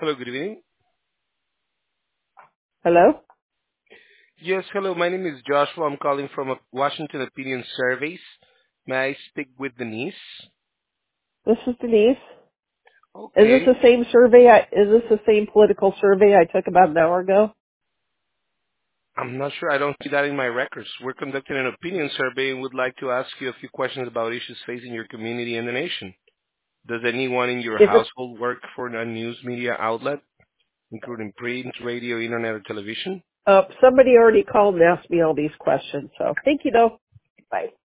Hello, good evening. Hello? Yes, hello. My name is Joshua. I'm calling from Washington Opinion Surveys. May I speak with Denise? This is Denise. Is this the Okay. same survey? Is this the same political survey I took about an hour ago? I'm not sure. I don't see that in my records. We're conducting an opinion survey and would like to ask you a few questions about issues facing your community and the nation. Does anyone in your If it's household work for a news media outlet, including print, radio, internet, or television? somebody already called and asked me all these questions, so thank you though. Bye.